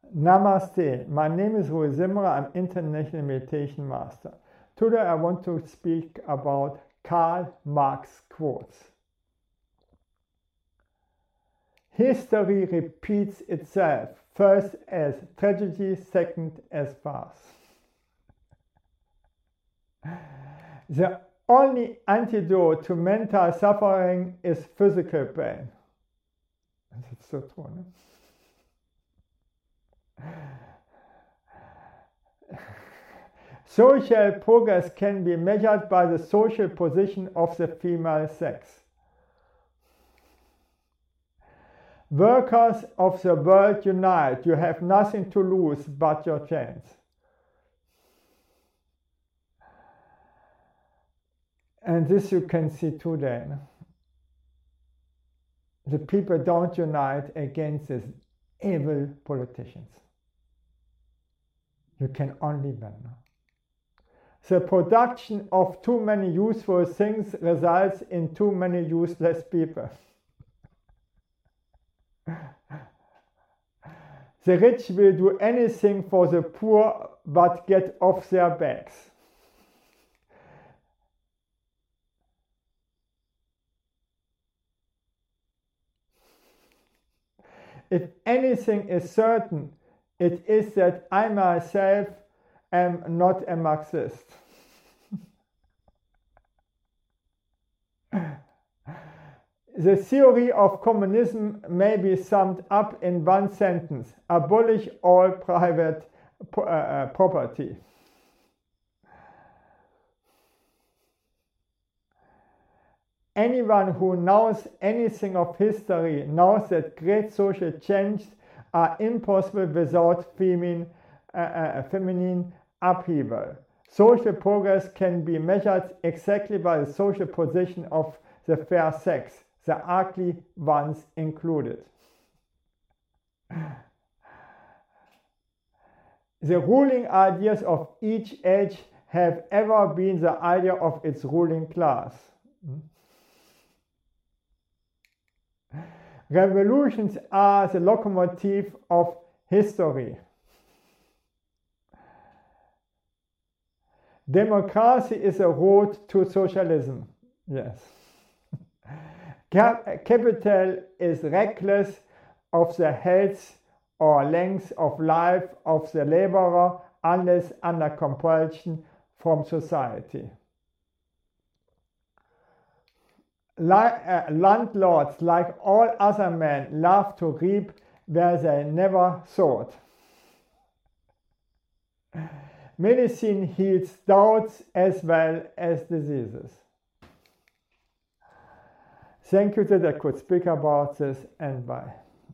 Namaste, my name is Rui Zimmerer, I'm International Meditation Master. Today I want to speak about Karl Marx quotes. History repeats itself, first as tragedy, second as farce. The only antidote to mental suffering is physical pain. That's so true, no? Social progress can be measured by the social position of the female sex. Workers of the world unite, you have nothing to lose but your chance. And this you can see today. The people don't unite against these evil politicians. You can only win. The production of too many useful things results in too many useless people. The rich will do anything for the poor but get off their backs. If anything is certain, it is that I myself am not a Marxist. The theory of communism may be summed up in one sentence: abolish all private property. Anyone who knows anything of history knows that great social changes are impossible without feminine upheaval. Social progress can be measured exactly by the social position of the fair sex, the ugly ones included. The ruling ideas of each age have ever been the idea of its ruling class. Revolutions are the locomotive of history. Democracy is a road to socialism. Yes. Capital is reckless of the health or length of life of the laborer unless under compulsion from society. Landlords, like all other men, love to reap where they never sowed. Medicine heals doubts as well as diseases. Thank you that I could speak about this, and bye.